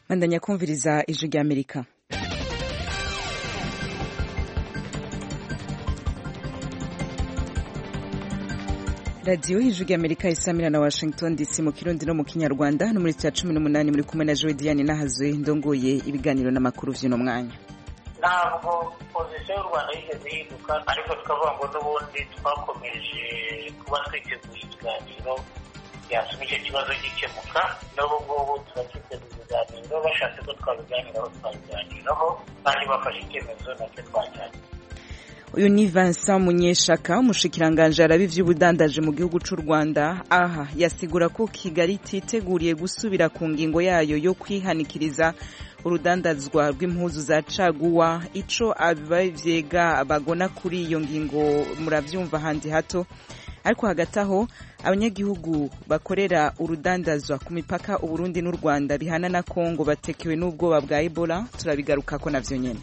Bandanya kumviriza ijwi rya Amerika. Radio ijwi rya Amerika isamira na Washington DC mu Kirundi no mu Kinyarwanda no muri 18 muri kumwe na Joy Diane Nahazwe ndongoye ibiganiro n'amakuru vy'ino mwanya. Ntabwo position y'u Rwanda yigeze yiduka ariko tukavuga ngo n'ubundi twakomeje kuba twiteguye ibiganiro byatuma icyo kibazo gikemuka n'ubu ngubu turacyiteguye ibiganiro bashatse ko twabiganiraho kandi bafashe icyemezo nacyo twajyanye. Uyu ni Vincent Munyeshaka umushikiranganje arabi vy'ubudandaje mu gihugu c'u Rwanda aha yasigura ko Kigali titeguriye gusubira ku ngingo yayo yo kwihanikiriza urudandazwa rw'impuzu za caguwa ico abavyega bagona kuri iyo ngingo muravyumva handi hato ariko hagati aho abanyagihugu bakorera urudandazwa ku mipaka Uburundi n'u Rwanda bihana na Kongo batekewe n'ubwoba bwa Ebola turabigarukako navyo nyene.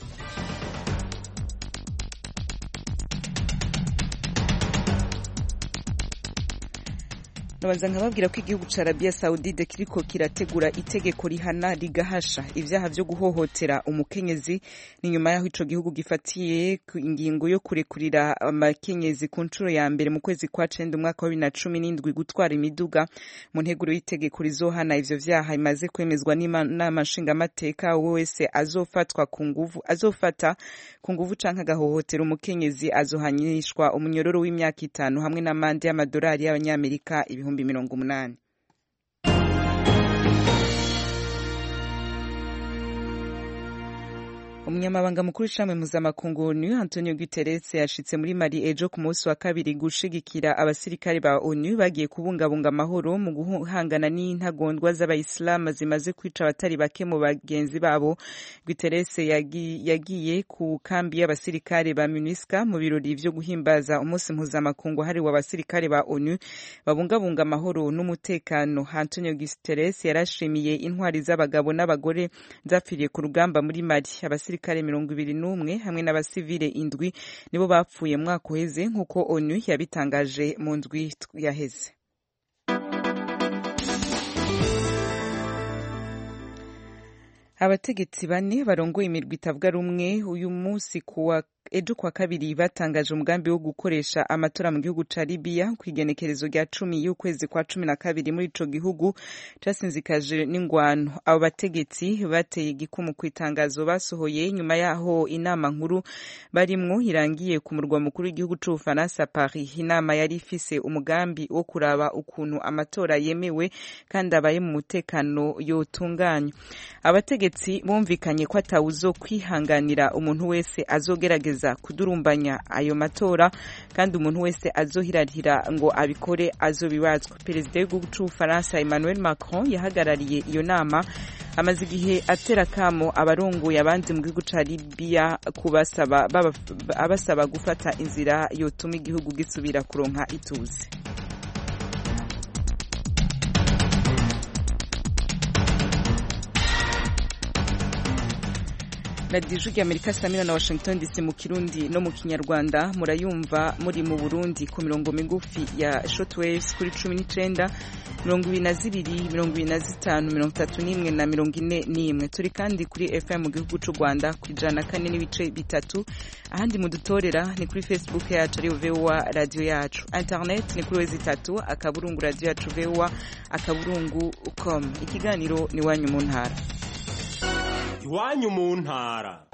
Nabanza nkababwira ko igihugu ca Arabia Saudite kiriko kirategura itegeko rihana rigahasha ivyaha vyo guhohotera umukenyezi ni nyuma yaho ico gihugu gifatiye ingingo yo kurekurira amakenyezi ku ncuro ya mbere mu kwezi kwa 9 umwaka wa 2017 gutwara imiduga mu nteguro y'itegeko rizohana ivyo vyaha imaze kwemezwa n'inama nshingamateka wese azofata ku nguvu canke agahohotera umukenyezi azohanishwa umunyororo w'imyaka 5 hamwe n'amande y'amadolari y'abanyamerika 80. Umunyamabanga mukuru w'ishami mpuzamakungu ONU Antonio Guterres yashitse muri Mali ejo ku munsi wa kabiri gushigikira abasirikare ba ONU bagiye kubungabunga amahoro mu guhangana n'intagondwa z'abayisilamu zimaze kwica abatari bake mu bagenzi babo. Guterres yagiye ku kambi y'abasirikare ba MINUSCA mu birori vyo guhimbaza umunsi mpuzamakungu hariwe abasirikare ba ONU babungabunga amahoro n'umutekano. Antonio Guterres yarashimiye intwari z'abagabo n'abagore zapfiriye ku rugamba muri Mali. Abasirikare 21 hamwe n'abasivile 7 nibo bapfuye mwaka uheze nkuko ONU yabitangaje mu ndwi yaheze. Abategetsi bane barongoye imirwi itavuga rumwe uyu munsi ejo kwa kabiri batangaje umugambi wo gukoresha amatora mu gihugu ca Libya kwigenekerezo rya 10 y'ukwezi kwa 12 muri ico gihugu casinzikaje n'ingwano. Abo bategetsi bateye igikumu ku itangazo basohoye nyuma yaho inama nkuru barimwo irangiye ku murwa mukuru w'igihugu c'Ubufaransa Paris. Inama yari ifise umugambi wo kuraba ukuntu amatora yemewe kandi abaye mu mutekano yotunganywa. Abategetsi bumvikanye ko atawuzo kwihanganira umuntu wese azogerageza kudurumbanya ayo matora kandi umuntu wese azohirahira ngo abikore azobibazwa. Perezida w'igihugu c'Ubufaransa Emmanuel Macron yahagarariye iyo nama amaze igihe atera kamo abarongoye abandi mu gihugu ca Libya abasaba gufata inzira yotuma igihugu gisubira kuronka ituze. Radio ijwi rya Amerika samira na Washington DC mu Kirundi no mu Kinyarwanda murayumva muri mu Burundi ku mirongo migufi ya shortwaves kuri 19 22 25 31 na 41 turi kandi kuri FM mu gihugu c'u Rwanda ku 104 n'ibice bitatu ahandi mudutorera ni kuri Facebook yacu ari VOA radio yacu internet ni kuri wezi3 akaburungu radio yacu VOA@akaburungu.com ikiganiro ni wanyu mu ntara Iwanyu mu ntara.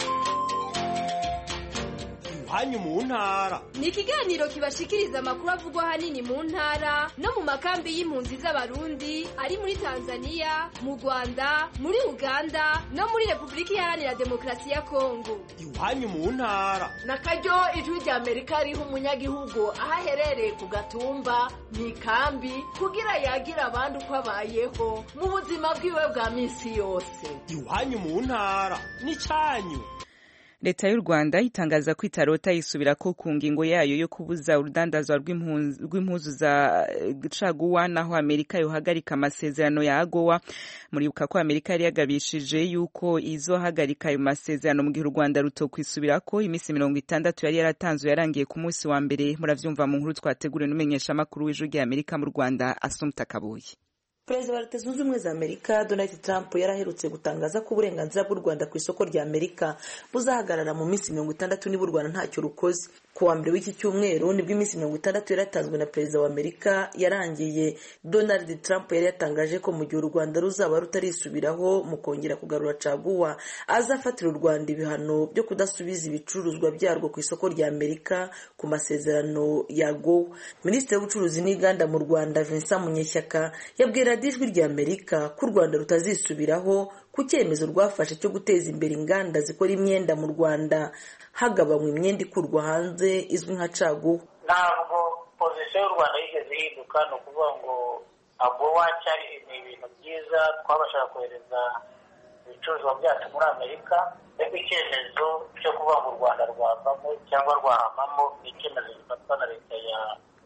Iwanyu mu ntara. Ni ikiganiro kibashikiriza amakuru avugwa hanini mu ntara no mu makambi y'impunzi z'abarundi ari muri Tanzania, mu Rwanda, muri Uganda no muri Republika Iharanira Demokarasi ya Kongo. Iwanyu mu ntara. Nakaryo ijwi rya Amerika riho umunyagihugu ahaherereye ku gatumba mu ikambi kugira yagira abandi uko abayeho mu buzima bwiwe bwa minsi yose. Iwanyu mu ntara ni canyu. Leta y'u Rwanda itangaza ko itarota yisubira ko ku ngingo yayo yo kubuza urudandazwa rw'impuzu za caguwa naho Amerika yohagarika amasezerano ya AGOA. Muribuka ko Amerika yari yagabishije yuko izohagarika ayo masezerano mu gihe u Rwanda rutokwisubirako imisi 60 yari yaratanzwe yarangiye ku munsi wa mbere. Muravyumva mu nkuru twateguriwe n'umenyesha makuru w'ijwi rya Amerika mu Rwanda Assumpta Kabuye. Perezida wa Leta Zunze Ubumwe za Amerika Donald Trump yaraherutse gutangaza ko uburenganzira bw'u Rwanda ku isoko rya Amerika buzahagarara mu minsi 60 niba u Rwanda ntacyo rukoze. Ku wa mbere w'iki cyumweru nibwo iminsi 60 yaratanzwe na Perezida wa Amerika yarangiye. Donald Trump yari yatangaje ko mu gihe u Rwanda ruzaba rutarisubiraho mu kongera kugarura caguwa, azafatira u Rwanda ibihano byo kudasubiza ibicuruzwa byarwo ku isoko rya Amerika ku masezerano ya AGOA. Minisitiri w'ubucuruzi n'inganda mu Rwanda Vincent Munyeshyaka yabwira ijwi rya Amerika ko u Rwanda rutazisubiraho ku cyemezo rwafashe cyo guteza imbere inganda zikora imyenda mu Rwanda hagabanywa imyenda ikurwa hanze izwi nka caguwa. Ntabwo pozisiyo y'u Rwanda yigeze ihinduka, ni ukuvuga ngo AGOA cyari ibintu byiza, twabashaka kohereza ibicuruzwa byacu muri Amerika, ariko icyemezo cyo kuvuga ngo u Rwanda rwavamo cyangwa rwahamamo ni icyemezo gifatwa na leta ya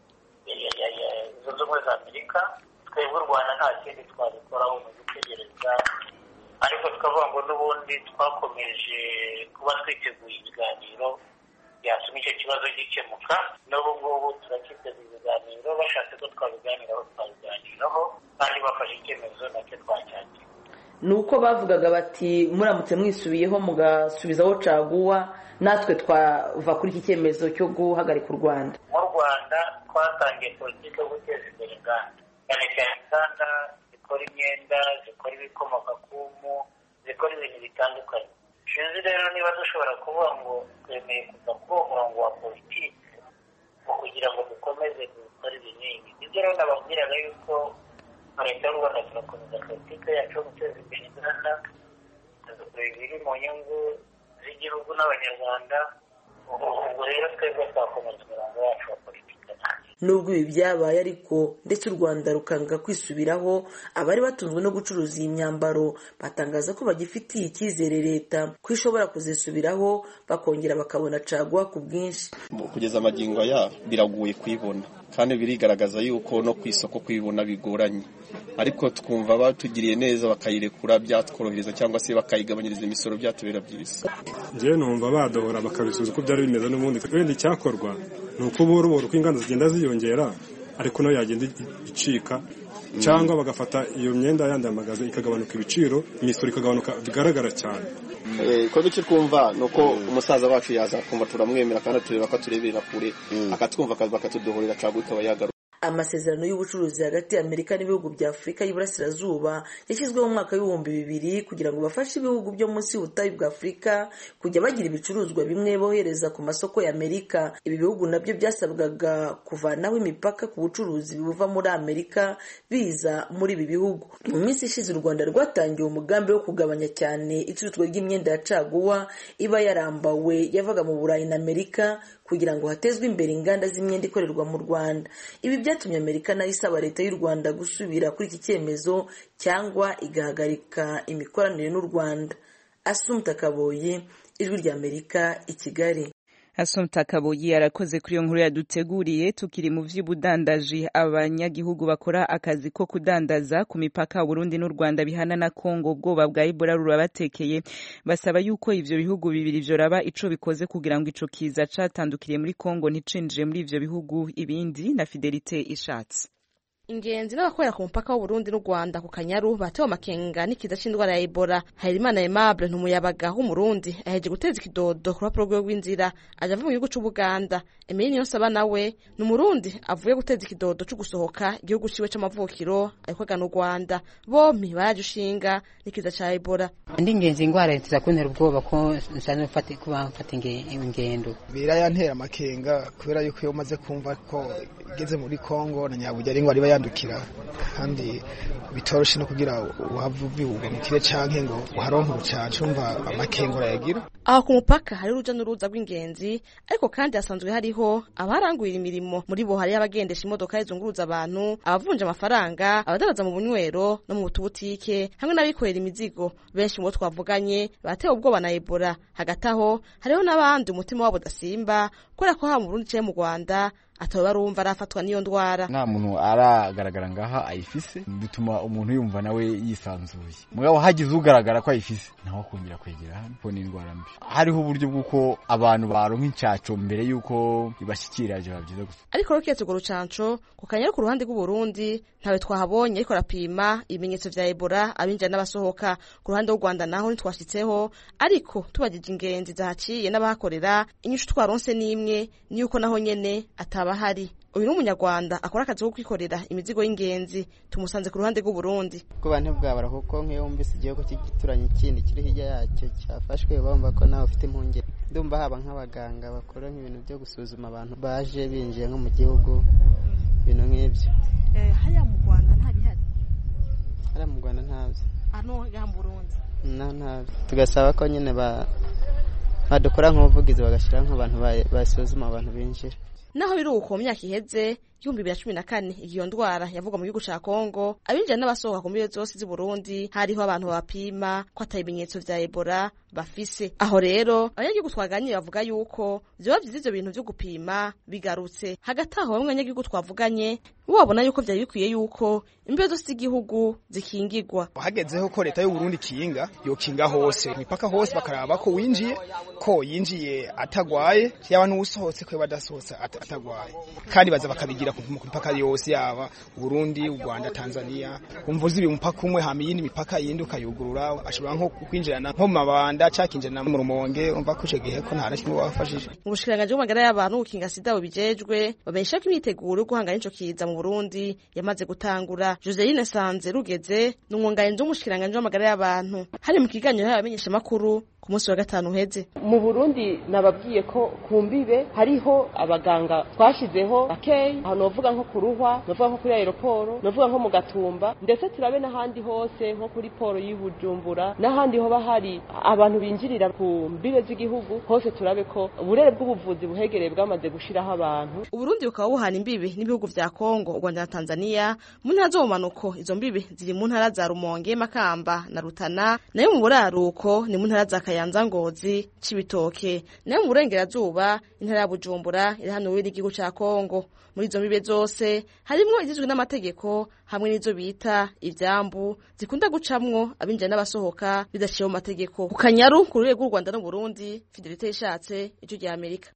Zunze Ubumwe za Amerika. Twebwe u Rwanda nta kindi twabikoraho mu gutegereza, ariko tukavuga ngo n'ubundi twakomeje kuba twiteguye ibiganiro byatuma icyo kibazo gikemuka. n'ubu ngubu turacyiteguye ibiganiro, bashatse ko twabiganiraho twabiganiraho, kandi bafashe icyemezo nacyo twacyakira. Ni uko bavugaga bati muramutse mwisubiyeho mugasubizaho caguwa natwe twava kuri iki cyemezo cyo guhagarika u Rwanda. Mu Rwanda twatangiye politiki yo guteza imbere inganda, cyane cyane inganda zikora imyenda, zikora ibikomoka ku mpu, zikora ibintu bitandukanye. Sinzi rero niba dushobora kuvuga ngo twemeye kuva kuri uwo murongo wa politiki kugira ngo dukomeze gukora ibinini. Ibyo rero nababwiraga yuko leta y'u Rwanda turakomeza politiki yacu yo guteza imbere inganda, tugakora ibiri mu nyungu z'igihugu n'abanyarwanda. Ubwo rero twebwe twakomeza umurongo wacu wa politiki. Nubwo ibi byabaye ariko ndetse u Rwanda rukanga kwisubiraho, abari batunzwe no gucuruza iyi myambaro batangaza ko bagifitiye icyizere leta ko ishobora kuzisubiraho bakongera bakabona caguwa ku bwinshi. Kugeza amagingo aya biragoye kwibona, kandi birigaragaza yuko no ku isoko kwibona bigoranye, ariko twumva batugiriye neza bakayirekura byatworohereza cyangwa se bakayigabanyiriza imisoro byatubera byiza. Njyewe numva badohora bakabisubiza uko byari bimeze n'ubundi, wenda icyakorwa ni uko buhoro uko inganda zigenda ziyongera ariko nayo yagenda icika, cyangwa bagafata iyo myenda yandi amagaze ikagabanuka ibiciro, imisoro ikagabanuka bigaragara cyane. Ko duce twumva nuko umusaza wacu yaza kumva turamwemera kandi tureba ko turebera kure akatwumva bakatudohorera caguwa ikaba yagaruka. Amasezerano y'ubucuruzi hagati y'Amerika n'ibihugu bya Afurika y'Iburasirazuba yashyizweho mu mwaka w'2000 kugira ngo bafashe ibihugu byo munsi y'ubutayu bwa Afurika kujya bagira ibicuruzwa bimwe bohereza ku masoko y'Amerika. Ibi bihugu nabyo byasabwaga kuvanaho imipaka ku bucuruzi buva muri Amerika biza muri ibi bihugu. Mu minsi ishize u Rwanda rwatangiye umugambi wo kugabanya cyane icuruzwa ry'imyenda ya caguwa iba yarambawe yavaga mu Burayi na Amerika kugira ngo hatezwe imbere inganda z'imyenda ikorerwa mu Rwanda. Ibi byatumye Amerika nayo isaba leta y'u Rwanda gusubira kuri iki cyemezo cyangwa igahagarika imikoranire n'u Rwanda. Assumpta Kaboyi, Ijwi rya Amerika, i Kigali. Assumpta Kaboyi arakoze kuri iyo nkuru yaduteguriye. Tukiri mu vy'ubudandaji, abanyagihugu bakora akazi ko kudandaza ku mipaka Burundi n'u Rwanda bihana na Kongo ubwoba bwa Ebola rurabatekeye, basaba yuko ivyo bihugu bibiri vyoraba ico bikoze kugira ngo ico kiza catandukiriye muri Kongo nticinjire muri ivyo bihugu ibindi. Na Fidelite Ishatse. Ingenzi n'abakorera ku mupaka w'Uburundi n'u Rwanda ku Kanyaru batewe amakenga n'ikiza c'indwara ya Ebola. Harimana Aimable ntumuyabaga w'umurundi aheje guteza ikidodo ku rupapuro rw'inzira aje ava mu gihugu c'Ubuganda. Emile Niyonsaba nawe n'umurundi avuye guteza ikidodo cyo gusohoka igihugu ciwe c'amavukiro ariko agana u Rwanda. Bompi baraje ushinga n'ikiza ca Ebola. Ndi ingenzi ingwara ziza kuntera ubwoba ko nsanzwe mfata ingendo. Birayantera amakenga kubera yuko iyo umaze kumva ko igeze muri Kongo na Nyabuja ari ingwara yandukira kandi bitoroshe no kugira uhavubiwe mu kire canke ngo uharonke urucanco, umva amakengo yagira. Aho ku mupaka hari uruja n'uruza rw'ingenzi, ariko kandi hasanzwe hariho abarangurira imirimo. Muri bo hari abagendesha imodoka zizunguruza abantu, abavunja amafaranga, abadaraza mu bunywero no mu butubutike, hamwe n'abikorera imizigo. Benshi mu bo twavuganye batewe ubwoba na Ebola. Hagati aho hariho n'abandi umutima wabo dasimba kubera ko haba mu Burundi canke mu Rwanda ataba barumva arafatwa n'iyo ndwara. Nta muntu aragaragara ngaha ayifise, bituma umuntu yumva nawe yisanzuye. Mugabo hagize ugaragara ko ayifise naho akongera kwegera hano ko n'indwara mbi. Hariho uburyo bw'uko abantu baronka incaco mbere yuko ibashikira je bavyiza gusa. Ariko roketse urwo rucanco ku Kanyaru ku ruhande rw'u Burundi ntawe twahabonye ariko rapima ibimenyetso vya Ebola abinjira n'abasohoka. Ku ruhande rw'u Rwanda naho ntitwashitseho, ariko tubajije ingenzi zahaciye n'abahakorera inyishu twaronse n'imwe ni yuko naho nyene atabahari. Uyu n'umunyarwanda akora akazi ko kwikorera imizigo y'ingenzi, tumusanze ku ruhande rw'u Burundi. Ko bane bwabara kuko nk'iyo wumvise igihugu cy'igituranye kindi kiri hirya yacyo cyafashwe bumva ko nawe ufite impungenge. Ndumva haba nk'abaganga bakora nk'ibintu byo gusuzuma abantu baje binjiye nko mu gihugu ibintu nk'ibyo. Hariya mu Rwanda ntabihari? Hariya mu Rwanda ntabyo. Ano ya mu Burundi? Ntabyo. Tugasaba ko nyine badukora nk'ubuvugizi bagashyira nk'abantu basuzuma abantu binjira. Naho biri uko mu myaka iheze 2014 iyo ndwara yavuga mu gihugu ca Kongo, abinjira n'abasohoka ku mbibe zose z'i Burundi hariho abantu bapima ko atabimenyetso vya Ebola bafise. Aho rero abanyagihugu twaganiriye bavuga yuko vyoba vyiza ivyo bintu vyo gupima bigarutse. Hagati aho bamwe abanyagihugu twavuganye babona yuko vyari bikwiye yuko imbibe zose z'igihugu zikingirwa. Hagezeho ko leta y'u Burundi kinga yokinga hose, imipaka hose bakaraba ko winjiye ko yinjiye atagwaye, yaba n'usohotse ko badasohotse atagwaye, kandi baza bakabigira ku mipaka yose yaba Burundi, u Rwanda, Tanzania. Umvuze ibi mupaka umwe hama yindi mipaka yindi ukayugurura, ashobora nko kwinjirana nko mabanda cakinjirana mu Rumonge, umva ko gihe ko nta nakimwe bafashije. Mu bushikiranganje bw'amagara y'abantu gukinga sida bijejwe babesha ko imyiteguro yo guhangana n'ico kiza mu Burundi yamaze gutangura. Joseline Sanze Rugeze n'umwunganizi w'umushikiranganje w'amagara y'abantu hari mu kiganiro y'abamenyesha makuru ku munsi wa gatanu heze. Mu Burundi nababwiye ko kumbibe hariho abaganga twashizeho akei, aho novuga nko kuruhwa, novuga nko kuri aeroport, novuga nko mu Gatumba, ndetse turabe n'ahandi hose nko kuri poro y'Ibujumbura, n'ahandi hoba hari abantu binjirira ku mbibe z'igihugu hose, turabe ko uburere bw'ubuvuzi buhegereye bwamaze gushiraho abantu. Uburundi bukaba buhana imbibe n'ibihugu vya Kongo, u Rwanda na Tanzania. Mu ntara zo mu manuko izo mbibe ziri mu ntara za Rumonge, Makamba na Rutana, nayo mu buraruko ni mu ntara za Kayanza, Ngozi, Cibitoke, nayo mu burengerazuba intara ya Bujumbura iri hano n'igihugu ca Kongo. Muri izo mbibe zose harimwo izizwe n'amategeko hamwe n'izo bita ivyambu zikunda gucamwo abinjira n'abasohoka bidashiye mu mategeko. Ku Kanyaru ku rwego rw'u Rwanda no Burundi, Fidelite Ishatse, Ijwi rya Amerika.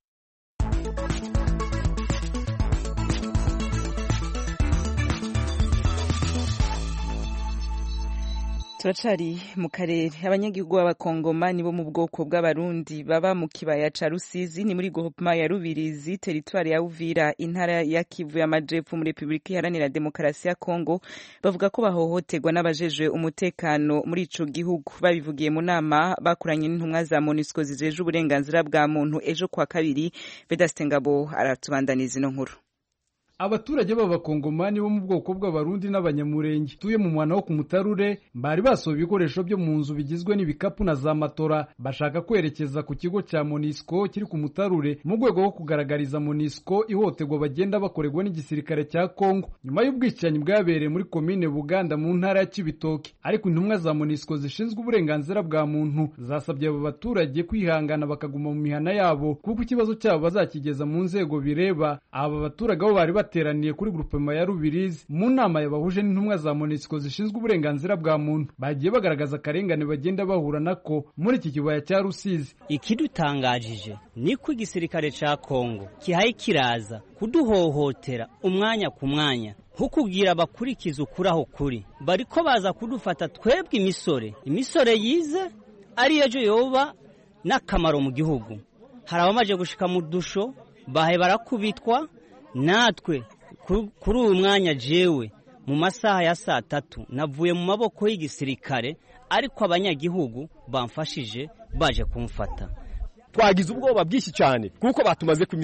Turacari mu karere. Abanyagihugu b'abakongomani bo mu bwoko bw'abarundi baba mu kibaya ca Rusizi ni muri groupement ya Rubirizi, teritwari ya Uvira, intara ya Kivu y'Amajepfo muri Republika Iharanira Demokarasi ya Kongo, bavuga ko bahohoterwa n'abajejwe umutekano muri ico gihugu. Babivugiye mu nama bakuranye n'intumwa za MONUSCO zijeje uburenganzira bwa muntu ejo kwa kabiri. Vedaste Ngabo aratubandaniza ino nkuru. Abaturage b'abakongomani bo mu bwoko bw'abarundi n'abanyamurenge tuye mu mwana wo ku Mutarure bari basohoye ibikoresho byo mu nzu bigizwe n'ibikapu na za matora, bashaka kwerekeza ku kigo cya MONUSCO kiri ku Mutarure mu rwego rwo kugaragariza MONUSCO ihohoterwa bagenda bakorerwa n'igisirikare cya Kongo nyuma y'ubwicanyi bwabereye muri komine Buganda mu ntara ya Cibitoke. Ariko intumwa za MONUSCO zishinzwe uburenganzira bwa muntu zasabye aba baturage kwihangana bakaguma mu mihana yabo kuko ikibazo cyabo bazakigeza mu nzego bireba. Aba baturage bo bari bateraniye kuri groupement ya Rubirizi mu nama yabahuje n'intumwa za MONUSCO zishinzwe uburenganzira bwa muntu, bagiye bagaragaza akarengane bagenda bahura nako muri iki kibaya cya Rusizi. Ikidutangajije niko igisirikare ca Kongo kihaye kiraza kuduhohotera umwanya ku mwanya hukubwira abakurikiza ukuraho kuri, bariko baza kudufata twebwe imisore yize ari ejo yoba n'akamaro mu gihugu. Hari abamaje gushika mu dusho bahe barakubitwa. Natwe kuri uyu mwanya jewe mu masaha ya 3 navuye mu maboko y'igisirikare, ariko abanyagihugu bamfashije baje kumfata. Twagize ubwoba bwinshi cyane kuko batumaze ku misori,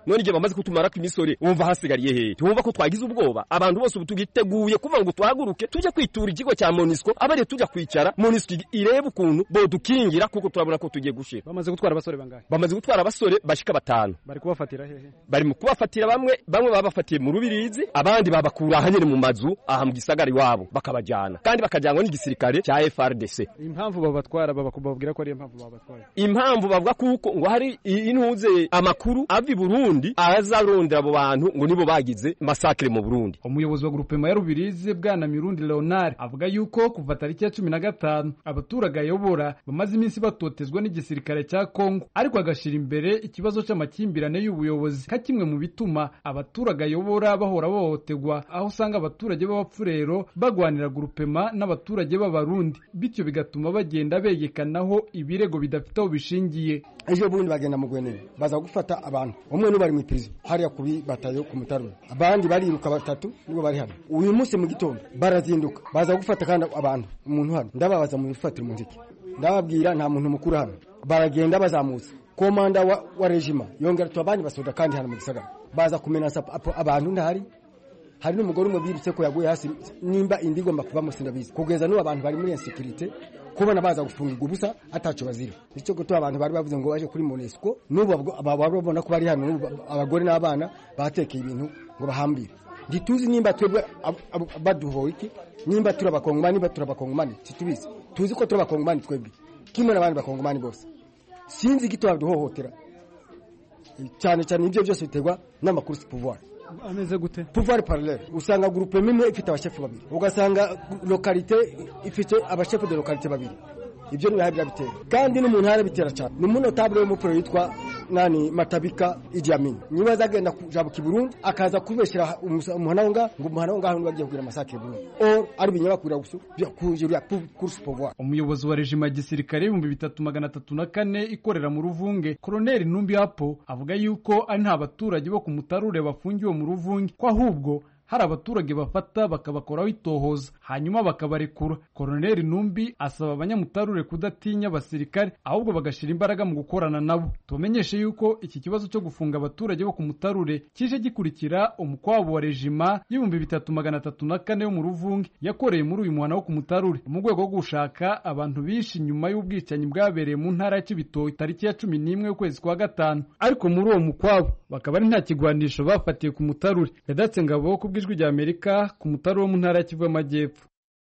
none igihe bamaze kutumara ku imisore wumva hasigariye hehe wumva ko twagize ubwoba abantu bose ubu tugiteguye kuva ngo twahaguruke tujye kwitura ikigo cya MONUSCO abari tujya kwicara MONUSCO irebe ukuntu bodukingira kuko turabona ko tugiye gushira. Bamaze gutwara abasore bangahe? Bamaze gutwara abasore bashika 5. Bari kubafatira hehe? Bari mu kubafatira bamwe babafatiye mu Rubirizi, abandi babakura ahanyene mu mazu aha mu gisagara iwabo bakabajyana kandi bakajyanwa n'igisirikare cya FRDC. Impamvu babatwara bababwira ko ari impamvu babatwara. Impamvu bavuga kuko ngo hari intuze amakuru avi Burundi azarondera abo bantu ngo nibo bagize massacre mu Burundi. Umuyobozi wa groupement ya Rubirizi bwana Mirundi Leonard avuga yuko kuva tariki ya 15 abaturage ayobora bamaze iminsi batotezwa n'igisirikare cya Kongo, ariko agashira imbere ikibazo cy'amakimbirane y'ubuyobozi ka kimwe mu bituma abaturage ayobora bahora bahotegwa, aho usanga abaturage b'abapfurero bagwanira groupement n'abaturage b'abarundi, bityo bigatuma bagenda begekanaho ibirego bidafite aho bishingiye. Ejo bundi bagenda mu Gwenene baza gufata abantu, umwe n'ubari mu prison hariya kuri batayo ku Mutarura, abandi bariruka 3 nibo bari hano. Uyu munsi mu gitondo barazinduka baza gufata kandi abantu umuntu hano, ndababaza mu bifatira mu nziki, ndababwira nta muntu mukuru hano. Baragenda bazamutse komanda wa regima yongera tubanye basoda kandi hano mu gisagara baza kumenasa abantu ndahari. Hari n'umugore umwe birutse ko yaguye hasi nimba indigomba kuba musindabizi kugeza n'ubu abantu bari muri insécurité kubona baza gufungirwa ubusa ataco bazira. Icyo gutuma abantu bari bavuze ngo baje kuri MONUSCO n'ubu babona ko bari hano abagore n'abana batekeye ibintu ngo bahambire. Ndituzi nimba twebwe baduhoye iki, nimba turabakongomani baturabakongomani situbizi tuzi ko turabakongomani twebwe kimwe n'abandi bakongomani bose. Sinzi gito baduhohotera cyane cyane ibyo byose biterwa n'amakuru si pouvoir. Ameze gute? Pouvoir parallèle usanga groupe imwe ifite abashefu babiri, ugasanga localité ifite abashefu de localité babiri. Ibyo ni habira bitera kandi n'umuntu hare bitera cyane. N'umunotable wo mu pro yitwa nani Matabika Idi Amin niba zagenda kujabuka Burundi akaza kubeshera umuhananga ngo umuhananga aho bagiye kugira massacre Burundi or ari binyabakura gusu kujurira course pouvoir. Umuyobozi wa regime ya gisirikare 3304 ikorera mu Ruvunge Colonel Numbi Hapo avuga yuko ari nta baturage bo ku Mutarure bafungiwe mu Ruvunge, ko ahubwo hari abaturage bafata bakabakoraho itohoza hanyuma bakabarekura. Colonel Numbi asaba abanyamutarure kudatinya abasirikare ahubwo bagashira imbaraga mu gukorana nabo. Tumenyeshe yuko iki kibazo cyo gufunga abaturage bo ku Mutarure kije gikurikira umukwabo wa regima 3304 yo mu Ruvunge yakoreye muri uyu muhana wo ku Mutarure mu rwego rwo gushaka abantu bishi nyuma y'ubwicanyi bwabereye mu ntara ya Cibitoke tariki ya 11 y'ukwezi kwa 5, ariko muri uwo mukwabo bakaba ari nta kigwanisho bafatiye ku Mutarure. Vedatse Ngabo ijwi rya Amerika ku Mutarure mu ntara ya Kivu y'Amajyepfo.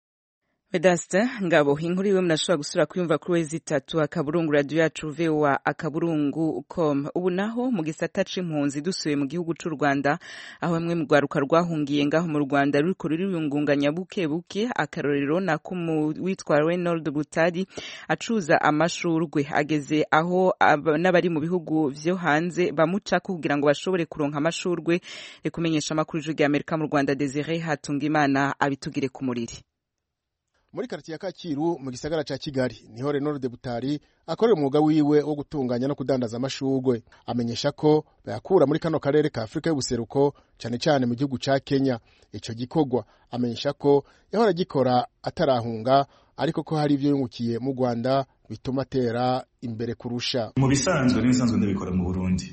Vedaste Ngabo, inkuru iwe mnashobora gusura kuyumva kuri wezi 3 akaburungu radio yacu VOA akaburungu.com. Ubu naho mu gisata c'impunzi dusuye mu gihugu c'u Rwanda, aho bamwe mu rwaruka rwahungiye ngaho mu Rwanda ruriko ruriyungunganya buke buke. Akarorero nako witwa Reynold Butari acuza amashurwe, ageze aho n'abari mu bihugu vyo hanze bamuca kugira ngo bashobore kuronka amashurwe. Rekumenyesha amakuru y'Ijwi Amerika mu Rwanda Desire Hatungimana abitugire ku muriri. Muri quartier ya Kakiru mu gisagara ca Kigali niho Reynold Butari akorera umwuga wiwe wo gutunganya no kudandaza amashurwe. Amenyesha ko bayakura muri kano karere ka Afrika y'ubuseruko cyane cyane mu gihugu ca Kenya. Ico gikorwa amenyesha ko yahora gikora atarahunga, ariko ko hari ivyo yungukiye mu Rwanda bituma atera imbere kurusha. Mu bisanzwe n'ibisanzwe ndabikora mu Burundi,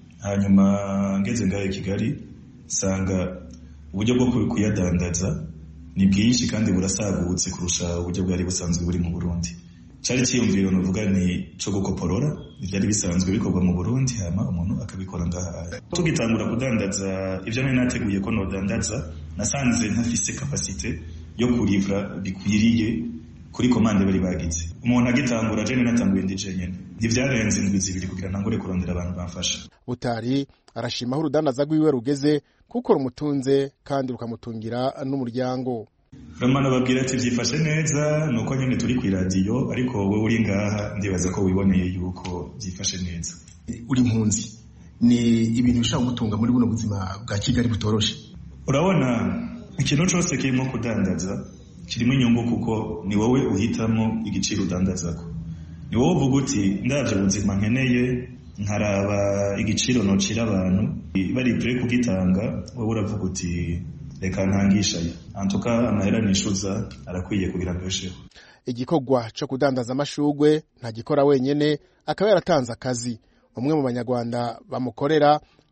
hanyuma ngeze ngaho Kigali sanga uburyo bwo kuyadandaza ni bwinshi kandi burasagutse kurusha uburyo bwari busanzwe buri mu Burundi. Cyari cyiyumviro novuga ni cyo gukoporora ibyari bisanzwe bikorwa mu Burundi, hama umuntu akabikora ngaha. Tugitangura kudandaza ibyo nari nateguye ko nodandaza, nasanze ntafise capacité yo kurivra bikwiriye kuri commande bari bagize. Umuntu agitangura je natanguye ndije nyene, ntivyarenze indwi zibiri kugira ntangure kurondera abantu bamfasha. Butari arashima aho urudandaza rwiwe rugeze kuko rumutunze kandi rukamutungira n'umuryango. Ramana babwira ati byifashe neza nuko nyene turi ku radio, ariko wowe uri ngaha ndibaza ko wiboneye yuko byifashe neza. Uri impunzi ni ibintu bishaka gutunga muri buno buzima bwa Kigali butoroshe. Urabona ikintu cyose kirimo kudandaza kirimo inyungu kuko ni wowe uhitamo igiciro udandazako. Ni wowe uvuga uti ndavye ubuzima nkeneye nkaraba igiciro nocira abantu bari pre kugitanga, wowe uravuga uti reka ntangishayo. Antuka amahera nishuza arakwiye kugira ngo yesheho. Igikorwa cyo kudandaza amashurwe nta gikora wenyene, akaba yaratanze akazi umwe mu banyarwanda bamukorera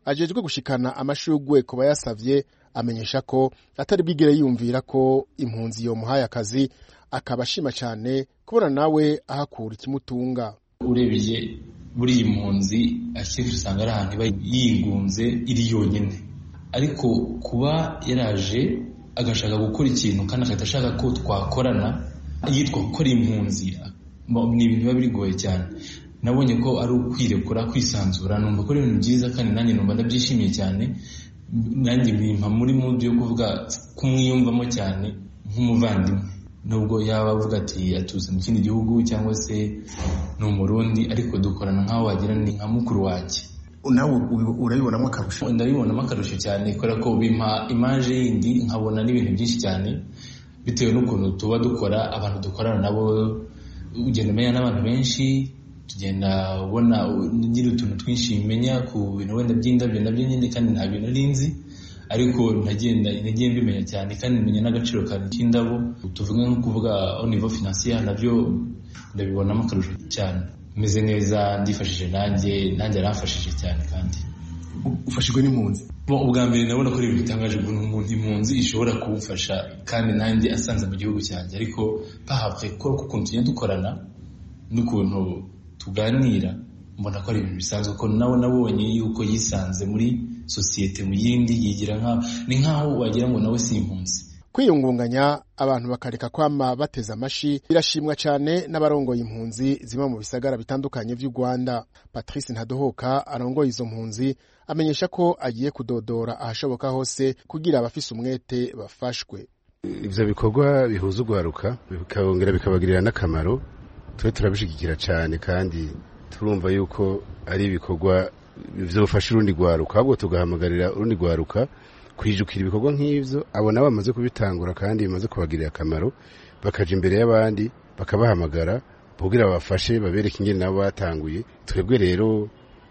ajejwe gushikana amashugwe ku bayasavye amenyesha ko atari bwigere yumvira ko impunzi yomuhaye akazi, akaba ashima cyane kubona nawe ahakura ikimutunga. Urebye buri impunzi akenshi usanga ari ahantu iba yigunze iri yonyine, ariko kuba yaraje agashaka gukora ikintu kandi akatashaka ko twakorana yitwa gukora impunzi, ni ibintu biba bigoye cyane. Nabonye ko ari ukwirekura kwisanzura, numva ko ari ibintu byiza kandi nanjye numva ndabyishimiye cyane. Nanjye bimpa muri mudu yo kuvuga kumwiyumvamo cyane nk'umuvandimwe, nubwo yaba avuga ati atuze mu kindi gihugu cyangwa se ni umurundi, ariko dukorana nk'aho wagira ni nka mukuru wanjye. Nawe urabibonamo akarusho? Ndabibonamo akarusho cyane kubera ko bimpa imaje yindi, nkabona n'ibintu byinshi cyane bitewe n'ukuntu tuba dukora. Abantu dukorana nabo ugenda umenya n'abantu benshi, tugenda ubona ngira utuntu twinshi menya ku bintu wenda by'indabyo nabyo nyine, kandi nta bintu rinzi, ariko nagiye mbimenya cyane kandi menya n'agaciro kanjye k'indabo. Tuvuge nko kuvuga au niveau financier, nabyo ndabibonamo akarusho cyane. Meze neza, ndifashije nanjye aramfashije cyane. Kandi ufashijwe n'impunzi? Ubwa mbere nabona ko ibintu bitangaje ukuntu umuntu impunzi ishobora kumufasha kandi nanjye asanze mu gihugu cyanjye, ariko pahavre ko ukuntu tugenda dukorana n'ukuntu tuganira, mbona ko ari ibintu bisanzwe, ko nawe nabonye yuko yisanze muri sosiyete mu yindi, yigira ni nkaho wagira ngo nawe si impunzi. Kwiyungunganya abantu bakareka kwama bateza amashi birashimwa cyane n'abarongoye impunzi ziba mu bisagara bitandukanye by'u Rwanda. Patrice Ntadohoka arongoye izo mpunzi amenyesha ko agiye kudodora ahashoboka hose kugira abafise umwete bafashwe. Ivyo bikorwa bihuza urwaruka bikabongera bikabagirira n'akamaro, twe turabishigikira cyane kandi turumva yuko ari ibikorwa bizofasha urundi rwaruka, ahubwo tugahamagarira urundi rwaruka kwijukira ibikorwa nk'ivyo abona bamaze kubitangura kandi bimaze kubagirira akamaro, bakaja imbere y'abandi bakabahamagara kugira babafashe babereke ingene nabo batanguye. Twebwe rero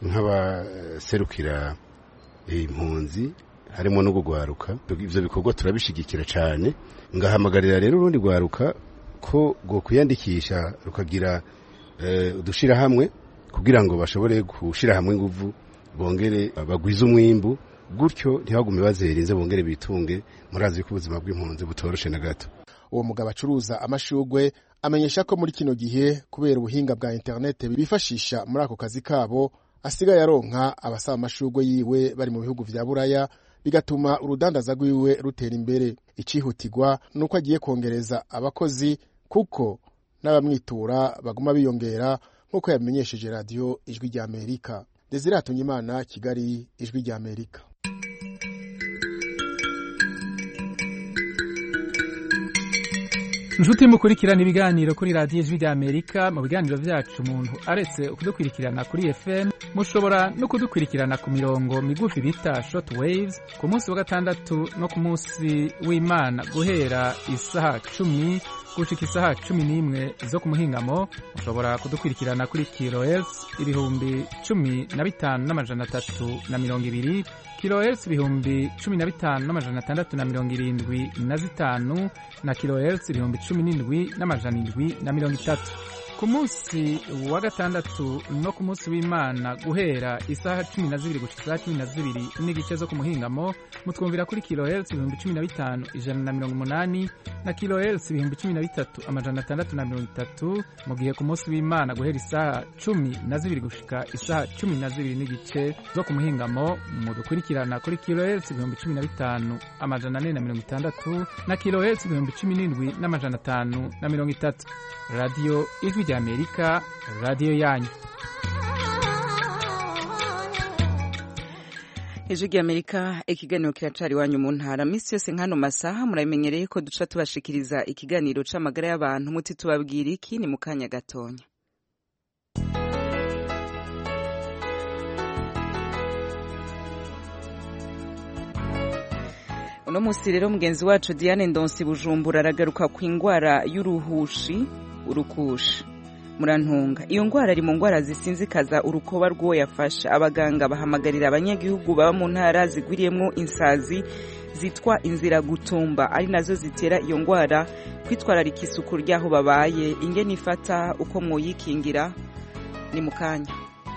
nk'abaserukira impunzi harimo no gugwaruka, ivyo bikorwa turabishigikira cyane, ngahamagarira rero urundi rwaruka ko go kuyandikisha rukagira udushira hamwe kugira ngo bashobore gushira hamwe inguvu, bongere bagwiza umwimbu, gutyo ntibagume bazerinze, bongere bitunge. Murazi ko ubuzima bw'impunzi butoroshe na gato. Uwo mugabo acuruza amashugwe amenyesha ko muri kino gihe kubera ubuhinga bwa internet bifashisha muri ako kazi kabo, asigaye aronka abasaba amashugwe yiwe bari mu bihugu vya Buraya, bigatuma urudandaza rwiwe rutera imbere. Icihutirwa nuko agiye kongereza abakozi kuko n'abamwitura baguma biyongera, nkuko yamenyesheje radio Ijwi rya Amerika. Desire Hatunyimana, Kigali, Ijwi rya Amerika. Nshuti mukurikirana ibiganiro kuri radio Ijwi rya Amerika, mu biganiro vyacu umuntu aretse kudukurikirana kuri FM, mushobora no kudukurikirana ku mirongo migufi bita short waves ku munsi wa gatandatu no ku munsi w'Imana guhera isaha 10 gushika isaha 11 zo kumuhingamo. Mushobora kudukurikirana kuri kilohertz 15,320, kilohertz 15,675 na kilohertz 17,730. Ku munsi wa gatandatu no ku munsi w'Imana guhera isaha 12 gushika isaha 12 n'igice zo kumuhingamo, mutwumvira kuri kilohertz 15,180 na kilohertz 13,630. mu gihe ku munsi w'Imana guhera isaha 12 gushika isaha 12 n'igice zo kumuhingamo, mudukurikirana kuri kilohertz 15,460 na kilohertz 17,530. Radio Ijwi rya Amerika, radio yanyu. Ijwi rya Amerika, ikiganiro kiracari wanyu mu ntara. Misi yose nkano masaha muramenyereye ko duca tubashikiriza ikiganiro c'amagara y'abantu, muti tubabwira iki ni mu kanya gatonya. Uno musi rero mugenzi wacu Diane Ndonsi Bujumbura aragaruka ku ingwara y'uruhushi, urukushi. Murantunga, iyo ngwara ari mu ngwara zisinzikaza urukoba rw'uwo yafasha. Abaganga bahamagarira abanyagihugu baba mu ntara zigwiriyemwo insazi zitwa inzira gutumba, ari nazo zitera iyo ngwara, kwitwararika isuku ryaho babaye, ingene ifata, uko mwoyikingira. Ni mukanya.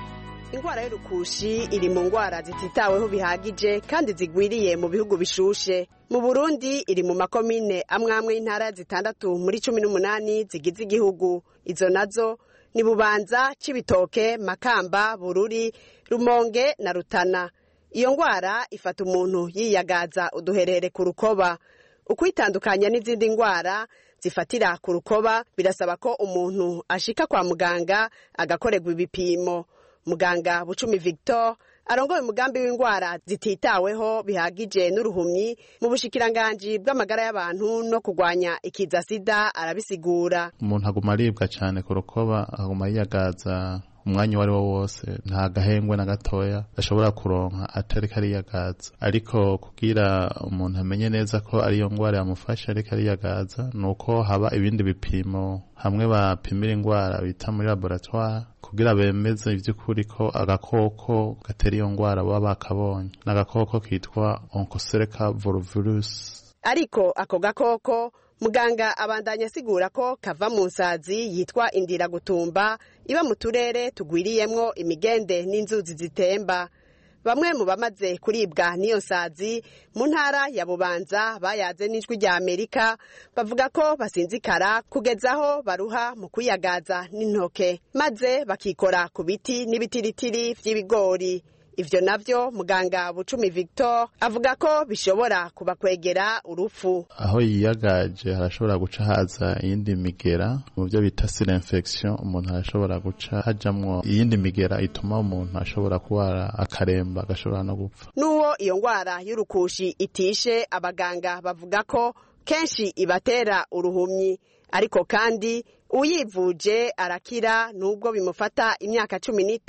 Ingwara y'urukushi iri mu ngwara zititaweho bihagije kandi zigwiriye mu bihugu bishushe. Mu Burundi iri mu makomine amwe y'intara zitandatu muri 18 zigize igihugu. Izo nazo ni Bubanza, Cibitoke, Makamba, Bururi, Rumonge na Rutana. Iyo ngwara ifata umuntu yiyagaza uduherere ku rukoba. Ukwitandukanya n'izindi ngwara zifatira ku rukoba birasaba ko umuntu ashika kwa muganga agakorerwa ibipimo. Muganga Bucumi Victor arongoye umugambi w'ingwara zititaweho bihagije n'uruhumyi mu bushikiranganji bw'amagara y'abantu no kugwanya ikiza sida arabisigura. Umuntu aguma aribwa cyane ku rukoba, aguma yiyagaza umwanya wari wo wose, nta gahengwe na gatoya ashobora kuronka atari kariyagaza. Ariko kugira umuntu amenye neza ko ariyo ngwara yamufasha ariko ariyagaza, nuko haba ibindi bipimo hamwe bapimira ingwara bita muri laboratoire kugira bemeze ivy'ukuri ko agakoko gatera iyo ngwara baba bakabonye. N'agakoko kitwa Onchocerca volvirus. Ariko ako gakoko muganga abandanya asigura ko kava mu nsazi yitwa indira gutumba iba mu turere tugwiriyemwo imigende n'inzuzi zitemba. Bamwe mu bamaze kuribwa n'iyo nsazi mu ntara ya Bubanza bayaze n'ijwi rya Amerika bavuga ko basinzikara kugezaho baruha mu kuyagaza n'intoke maze bakikora ku biti n'ibitiritiri vy'ibigori. Ivyo navyo muganga Bucumi Victor avuga ko bishobora kubakwegera urupfu. Aho yiyagaje harashobora guca haza iyindi migera, mu byo bita sile infection, umuntu arashobora guca hajamwo iyindi migera ituma umuntu ashobora kuwara akaremba agashobora no gupfa. Nuwo iyo ngwara y'urukushi itishe, abaganga bavuga ko kenshi ibatera uruhumyi, ariko kandi uyivuje arakira nubwo bimufata imyaka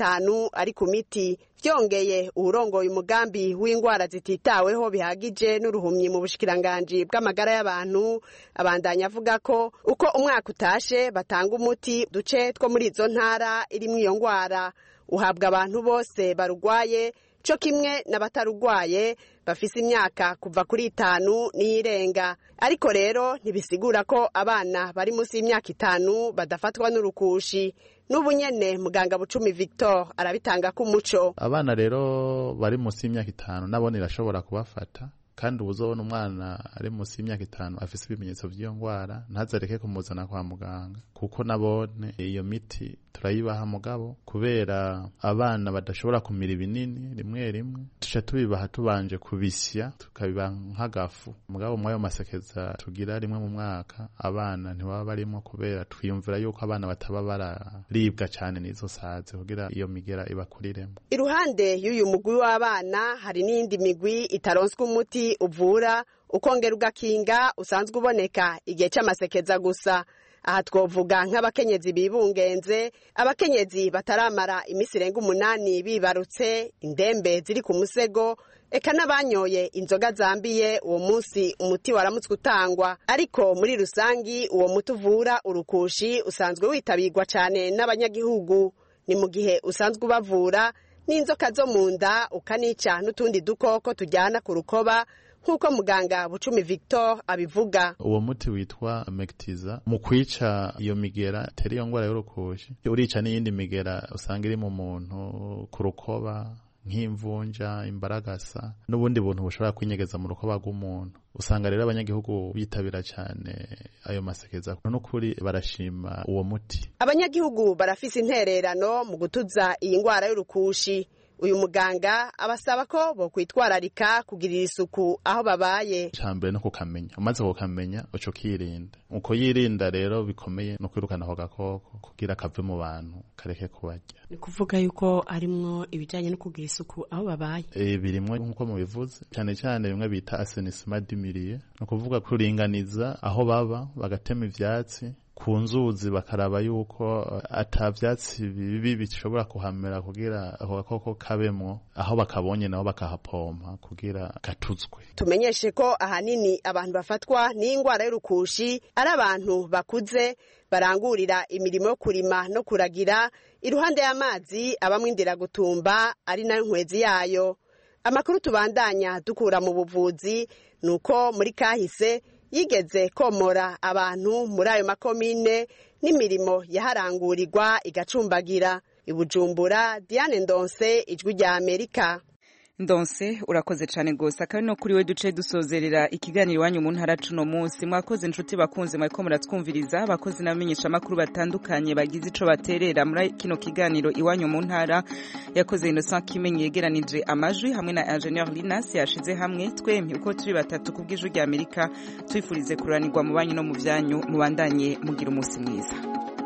15 ari ku miti. Vyongeye urongoye umugambi w'ingwara zititaweho bihagije n'uruhumyi mu bushikiranganji bw'amagara y'abantu abandanya avuga ko uko umwaka utashe batanga umuti duce two muri izo ntara irimwo iyo ngwara uhabwa abantu bose barugwaye co kimwe n'abatarugwaye bafise imyaka kuva kuri 5 n'irenga. Ariko rero ntibisigura ko abana bari munsi y'imyaka 5 badafatwa n'urukushi. N'ubu nyene muganga Bucumi Victor arabitanga ku muco. Abana rero bari munsi y'imyaka 5 nabone irashobora kubafata, kandi ubuzobona umwana ari munsi y'imyaka 5 afise ibimenyetso vy'iyo ngwara ntazareke kumuzana kwa muganga, kuko nabone iyo miti turayibaha mugabo kubera abana badashobora kumira ibinini rimwe rimwe tuca tubibaha tubanje kubisya tukabiba nk'agafu. Mugabo mwayo masekeza tugira rimwe mu mwaka abana ntibaba barimo kubera twiyumvira yuko abana bataba bararibwa cyane n'izo saze kugira iyo migera ibakuriremo. Iruhande y'uyu mugwi w'abana hari n'indi migwi itaronswe umuti uvura ukongera ugakinga usanzwe uboneka igihe cy'amasekeza gusa. Aha twovuga nk'abakenyezi bibungenze, abakenyezi bataramara imisi irenga 8 bibarutse, indembe ziri ku musego, eka n'abanyoye inzoga zambiye uwo munsi umuti waramutswe utangwa. Ariko muri rusangi uwo muti uvura urukushi usanzwe witabirwa cyane n'abanyagihugu. Ni mu gihe usanzwe ubavura n'inzoka zo mu nda ukanica n'utundi dukoko tujyana ku rukoba nkuko muganga Bucumi Victor abivuga. Uwo muti witwa Mectiza mu kwica iyo migera teri iyo ngwara y'urukushi urica n'iyindi migera usanga iri mu muntu ku rukoba nk'imvunja, imbaragasa n'ubundi buntu bushobora kwinyegeza mu rukoba rw'umuntu. Usanga rero abanyagihugu bitabira cyane ayo masekeza, n'ukuri barashima uwo muti. Abanyagihugu barafise intererano mu gutuza iyi ngwara y'urukushi. Uyu muganga abasaba ko bo kwitwararika kugirira isuku aho babaye. Cyambere no kukamenya, umaze kukamenya uco kirinda. Uko yirinda rero bikomeye no kwirukana ho gakoko kugira kave mu bantu kareke kubarya. Ni kuvuga yuko arimwo ibijanye no kugira isuku aho babaye. Birimwe nkuko mubivuze, cyane cyane bimwe bita assainissement du milieu, no kuvuga kuringaniza aho baba bagatema ivyatsi ku nzuzi bakaraba yuko atavyatsi bibi bishobora kuhamera kugira ako gakoko kabemwo, aho bakabonye naho bakahapompa kugira gatuzwe. Tumenyeshe ko ahanini abantu bafatwa n'ingwara y'urukushi ari abantu bakuze barangurira imirimo yo kurima no kuragira iruhande y'amazi abamwe indira gutumba ari nayo nkwezi yayo. Amakuru tubandanya dukura mu buvuzi nuko muri kahise yigeze komora abantu muri ayo makomine n'imirimo yaharangurirwa igacumbagira. i Bujumbura, Diane Ndonse, Ijwi rya Amerika. Ndonse urakoze cyane gose akari no kuri we duce dusozerera ikiganiro wanyu mu ntara cuno munsi mwakoze inshuti bakunze mwariko muratwumviriza abakozi n'abamenyesha makuru batandukanye bagize ico baterera muri kino kiganiro iwanyu mu ntara yakoze Innocent Kimenyi yegeranije amajwi hamwe na Engineer Linas yashize hamwe twemye uko turi batatu kubw'Ijwi rya Amerika twifurize kuranirwa mu banyu no mu byanyu mubandanye mugira umunsi mwiza.